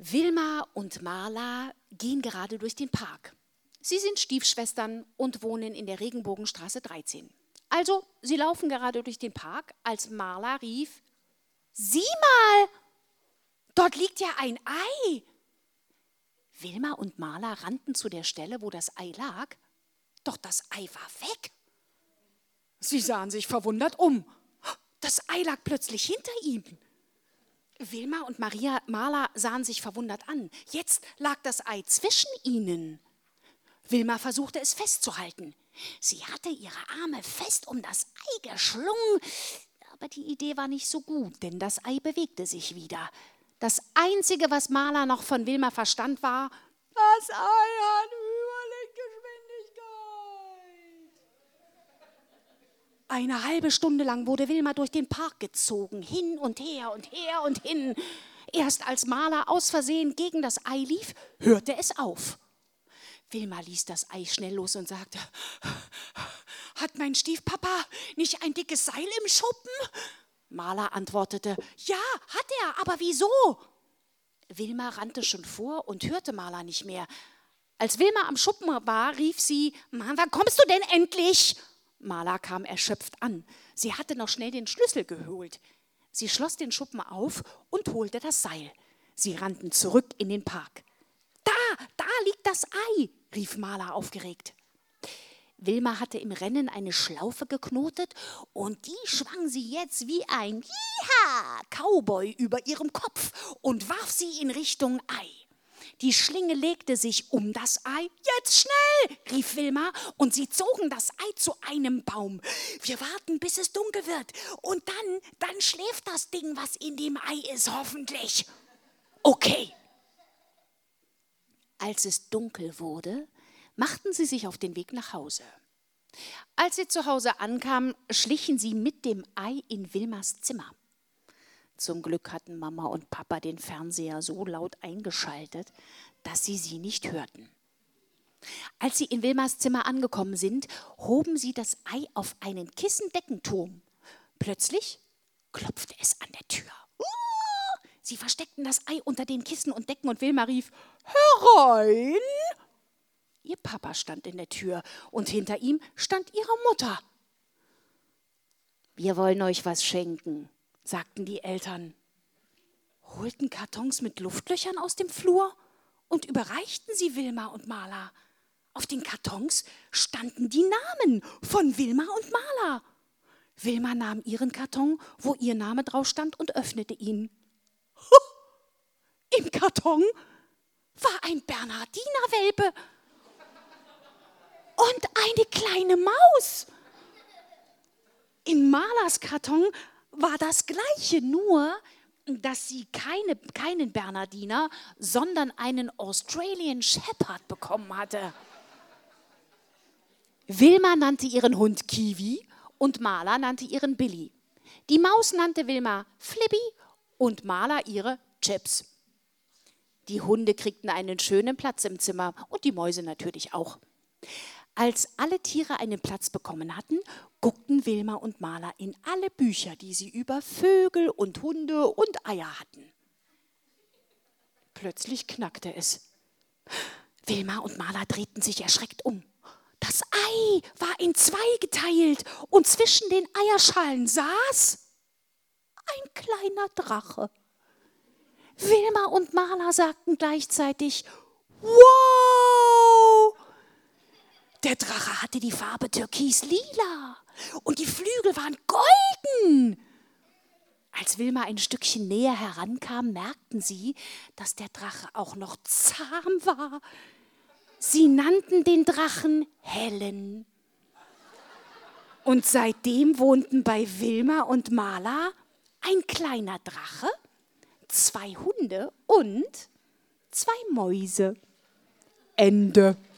Wilma und Marla gehen gerade durch den Park. Sie sind Stiefschwestern und wohnen in der Regenbogenstraße 13. Also, sie laufen gerade durch den Park, als Marla rief: Sieh mal, dort liegt ja ein Ei. Wilma und Marla rannten zu der Stelle, wo das Ei lag, doch das Ei war weg. Sie sahen sich verwundert um. Das Ei lag plötzlich hinter ihnen. Wilma und Marla sahen sich verwundert an. Jetzt lag das Ei zwischen ihnen. Wilma versuchte es festzuhalten. Sie hatte ihre Arme fest um das Ei geschlungen, aber die Idee war nicht so gut, denn das Ei bewegte sich wieder. Das Einzige, was Marla noch von Wilma verstand, war: Das Ei hat Überlichtgeschwindigkeit. Eine halbe Stunde lang wurde Wilma durch den Park gezogen, hin und her und her und hin. Erst als Marla aus Versehen gegen das Ei lief, hörte es auf. Wilma ließ das Ei schnell los und sagte: Hat mein Stiefpapa nicht ein dickes Seil im Schuppen? Marla antwortete: Ja, hat er, aber wieso? Wilma rannte schon vor und hörte Marla nicht mehr. Als Wilma am Schuppen war, rief sie: Mann, wann kommst du denn endlich? Marla kam erschöpft an. Sie hatte noch schnell den Schlüssel geholt. Sie schloss den Schuppen auf und holte das Seil. Sie rannten zurück in den Park. Da liegt das Ei, rief Marla aufgeregt. Wilma hatte im Rennen eine Schlaufe geknotet und die schwang sie jetzt wie ein Cowboy über ihrem Kopf und warf sie in Richtung Ei. Die Schlinge legte sich um das Ei. Jetzt schnell, rief Wilma, und sie zogen das Ei zu einem Baum. Wir warten, bis es dunkel wird, und dann schläft das Ding, was in dem Ei ist, hoffentlich. Okay. Als es dunkel wurde, machten sie sich auf den Weg nach Hause. Als sie zu Hause ankamen, schlichen sie mit dem Ei in Wilmas Zimmer. Zum Glück hatten Mama und Papa den Fernseher so laut eingeschaltet, dass sie nicht hörten. Als sie in Wilmas Zimmer angekommen sind, hoben sie das Ei auf einen Kissendeckenturm. Plötzlich klopfte es an der Tür. Sie versteckten das Ei unter den Kissen und Decken und Wilma rief: Herein! Ihr Papa stand in der Tür und hinter ihm stand ihre Mutter. Wir wollen euch was schenken, sagten die Eltern, holten Kartons mit Luftlöchern aus dem Flur und überreichten sie Wilma und Marla. Auf den Kartons standen die Namen von Wilma und Marla. Wilma nahm ihren Karton, wo ihr Name drauf stand, und öffnete ihn. Im Karton war ein Bernhardiner-Welpe und eine kleine Maus. In Marlas Karton war das Gleiche, nur dass sie keinen Bernhardiner, sondern einen Australian Shepherd bekommen hatte. Wilma nannte ihren Hund Kiwi und Marla nannte ihren Billy. Die Maus nannte Wilma Flippy und Marla ihre Chips. Die Hunde kriegten einen schönen Platz im Zimmer und die Mäuse natürlich auch. Als alle Tiere einen Platz bekommen hatten, guckten Wilma und Marla in alle Bücher, die sie über Vögel und Hunde und Eier hatten. Plötzlich knackte es. Wilma und Marla drehten sich erschreckt um. Das Ei war in zwei geteilt und zwischen den Eierschalen saß ein kleiner Drache. Wilma und Marla sagten gleichzeitig: Wow! Der Drache hatte die Farbe türkis-lila und die Flügel waren golden. Als Wilma ein Stückchen näher herankam, merkten sie, dass der Drache auch noch zahm war. Sie nannten den Drachen Helen. Und seitdem wohnten bei Wilma und Marla ein kleiner Drache, 2 Hunde und 2 Mäuse. Ende.